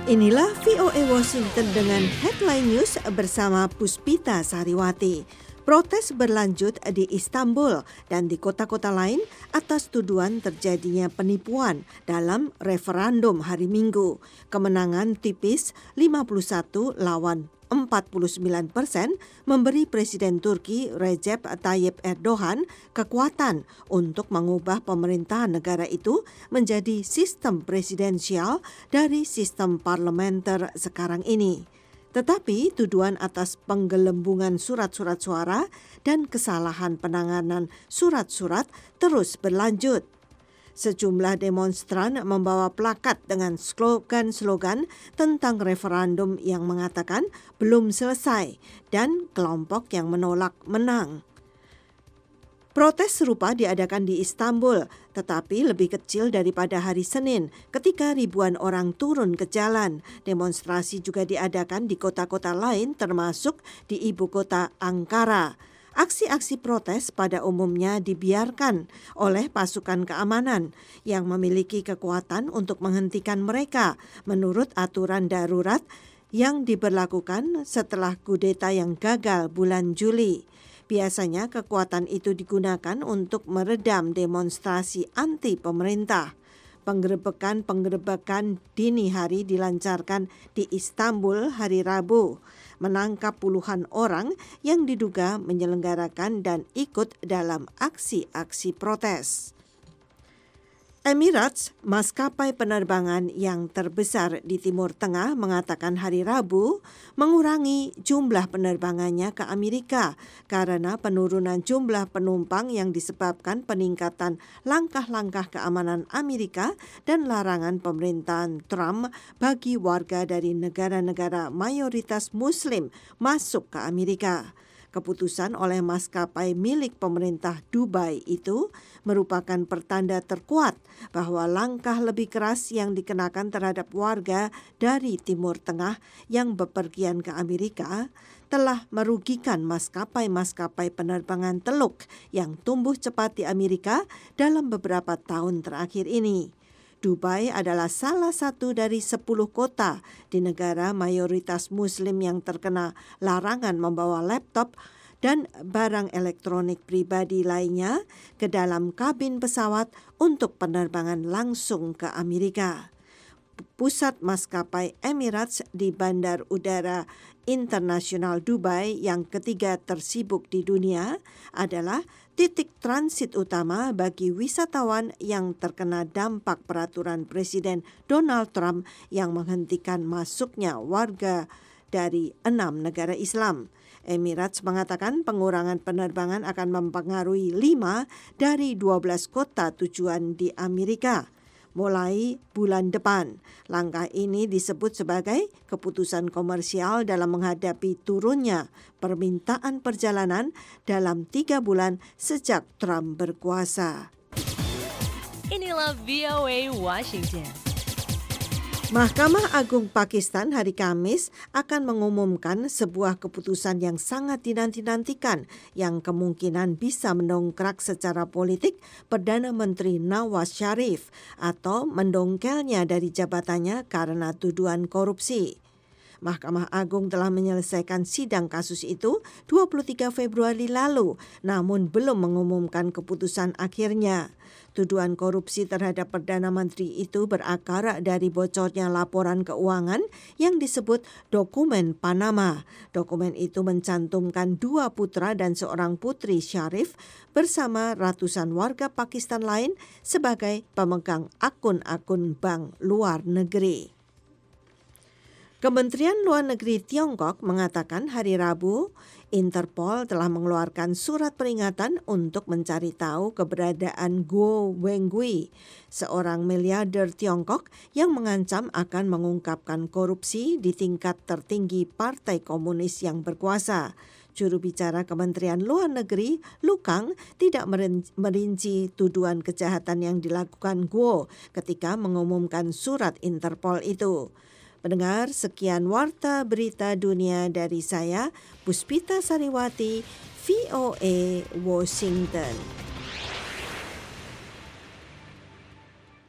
Inilah VOA Washington dengan headline news bersama Puspita Sariwati. Protes berlanjut di Istanbul dan di kota-kota lain atas tuduhan terjadinya penipuan dalam referendum hari Minggu. Kemenangan tipis 51 lawan 49% memberi Presiden Turki Recep Tayyip Erdogan kekuatan untuk mengubah pemerintahan negara itu menjadi sistem presidensial dari sistem parlementer sekarang ini. Tetapi tuduhan atas penggelembungan surat-surat suara dan kesalahan penanganan surat-surat terus berlanjut. Sejumlah demonstran membawa plakat dengan slogan-slogan tentang referendum yang mengatakan belum selesai dan kelompok yang menolak menang. Protes serupa diadakan di Istanbul, tetapi lebih kecil daripada hari Senin ketika ribuan orang turun ke jalan. Demonstrasi juga diadakan di kota-kota lain termasuk di ibu kota Ankara. Aksi-aksi protes pada umumnya dibiarkan oleh pasukan keamanan yang memiliki kekuatan untuk menghentikan mereka menurut aturan darurat yang diberlakukan setelah kudeta yang gagal bulan Juli. Biasanya kekuatan itu digunakan untuk meredam demonstrasi anti pemerintah. Penggerebekan dini hari dilancarkan di Istanbul hari Rabu, menangkap puluhan orang yang diduga menyelenggarakan dan ikut dalam aksi-aksi protes. Emirates, maskapai penerbangan yang terbesar di Timur Tengah, mengatakan hari Rabu mengurangi jumlah penerbangannya ke Amerika karena penurunan jumlah penumpang yang disebabkan peningkatan langkah-langkah keamanan Amerika dan larangan pemerintahan Trump bagi warga dari negara-negara mayoritas Muslim masuk ke Amerika. Keputusan oleh maskapai milik pemerintah Dubai itu merupakan pertanda terkuat bahwa langkah lebih keras yang dikenakan terhadap warga dari Timur Tengah yang bepergian ke Amerika telah merugikan maskapai-maskapai penerbangan teluk yang tumbuh cepat di Amerika dalam beberapa tahun terakhir ini. Dubai adalah salah satu dari 10 kota di negara mayoritas Muslim yang terkena larangan membawa laptop dan barang elektronik pribadi lainnya ke dalam kabin pesawat untuk penerbangan langsung ke Amerika. Pusat maskapai Emirates di Bandar Udara Internasional Dubai yang ketiga tersibuk di dunia adalah titik transit utama bagi wisatawan yang terkena dampak peraturan Presiden Donald Trump yang menghentikan masuknya warga dari 6 negara Islam. Emirates mengatakan pengurangan penerbangan akan mempengaruhi 5 dari 12 kota tujuan di Amerika mulai bulan depan. Langkah ini disebut sebagai keputusan komersial dalam menghadapi turunnya permintaan perjalanan dalam 3 bulan sejak Trump berkuasa. Inilah VOA Washington. Mahkamah Agung Pakistan hari Kamis akan mengumumkan sebuah keputusan yang sangat dinanti-nantikan yang kemungkinan bisa mendongkrak secara politik Perdana Menteri Nawaz Sharif atau mendongkelnya dari jabatannya karena tuduhan korupsi. Mahkamah Agung telah menyelesaikan sidang kasus itu 23 Februari lalu, namun belum mengumumkan keputusan akhirnya. Tuduhan korupsi terhadap Perdana Menteri itu berakar dari bocornya laporan keuangan yang disebut dokumen Panama. Dokumen itu mencantumkan 2 putra dan seorang putri Sharif bersama ratusan warga Pakistan lain sebagai pemegang akun-akun bank luar negeri. Kementerian Luar Negeri Tiongkok mengatakan hari Rabu, Interpol telah mengeluarkan surat peringatan untuk mencari tahu keberadaan Guo Wengui, seorang miliarder Tiongkok yang mengancam akan mengungkapkan korupsi di tingkat tertinggi Partai Komunis yang berkuasa. Juru bicara Kementerian Luar Negeri, Lu Kang, tidak merinci tuduhan kejahatan yang dilakukan Guo ketika mengumumkan surat Interpol itu. Pendengar, sekian warta berita dunia dari saya, Puspita Sariwati, VOA Washington.